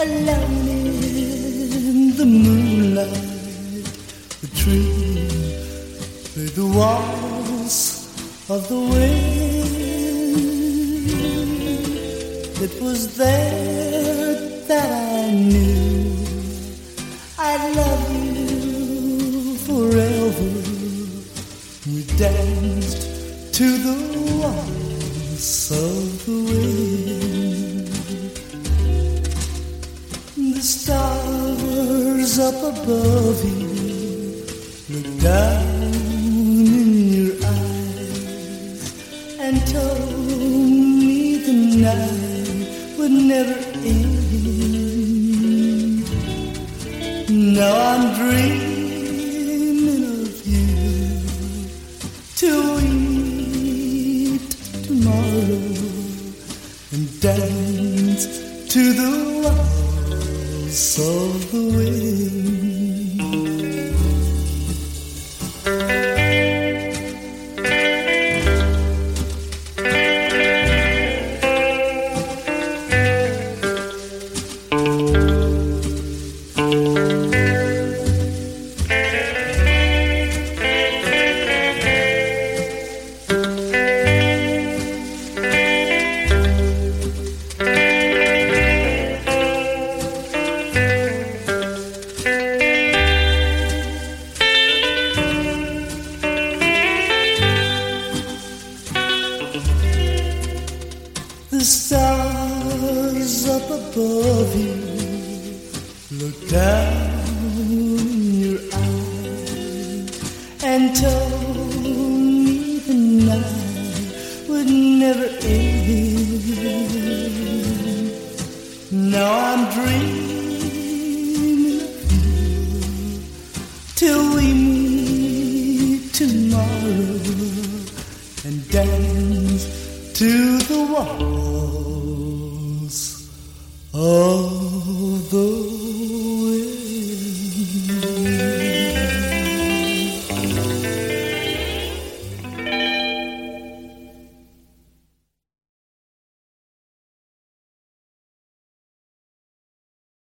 alone in the moonlight. The tree played the waltz of the wind. It was there that I knew I'd love you forever. We danced to the waltz of the wind. The stars up above you looked down in your eyes and told me the night would never end. Now I'm dreaming of you till we meet tomorrow and dance to the waltz of the wind. The stars up above you look down in your eyes and told me the night would never end. Now I'm dreaming of you till we meet tomorrow and dance to the waltz of the wind.